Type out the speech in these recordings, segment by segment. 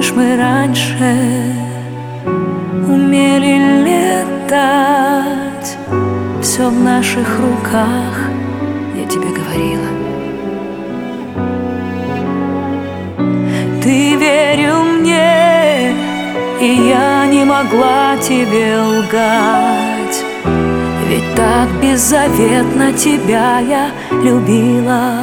Помнишь, мы раньше умели летать? Все в наших руках, я тебе говорила. Ты верил мне, и я не могла тебе лгать. Ведь так беззаветно тебя я любила.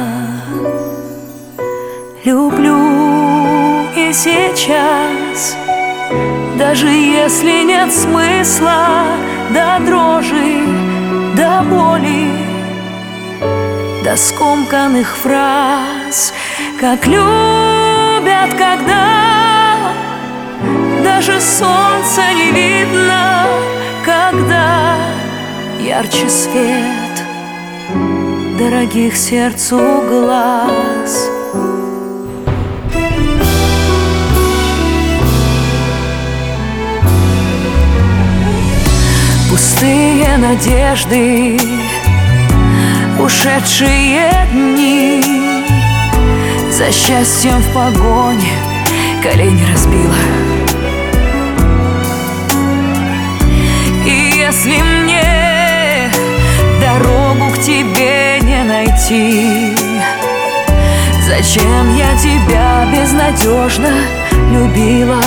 Люблю и сейчас, даже если нет смысла, до дрожи, до боли, до скомканных фраз. Как любят, когда даже солнца не видно, когда ярче свет дорогих сердцу глаз. Пустые надежды, ушедшие дни, за счастьем в погоне колени разбила. И если мне дорогу к тебе не найти, зачем я тебя безнадежно любила?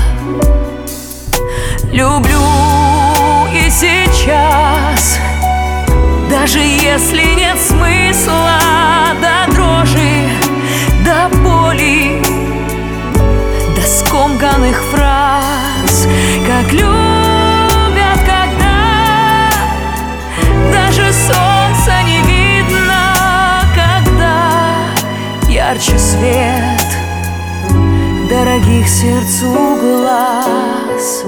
Люблю и сейчас, даже если нет смысла, до дрожи, до боли, до скомканных фраз. Как любят, когда даже солнца не видно, когда ярче свет дорогих сердцу глаз.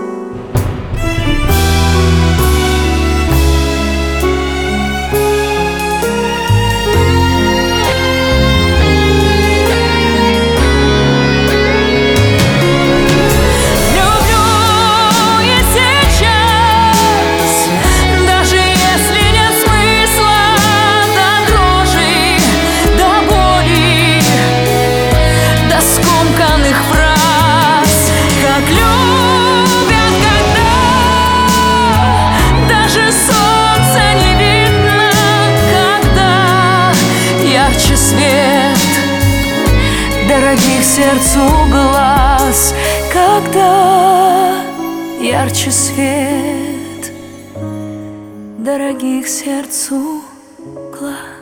Дорогих сердцу глаз, когда ярче свет дорогих сердцу глаз.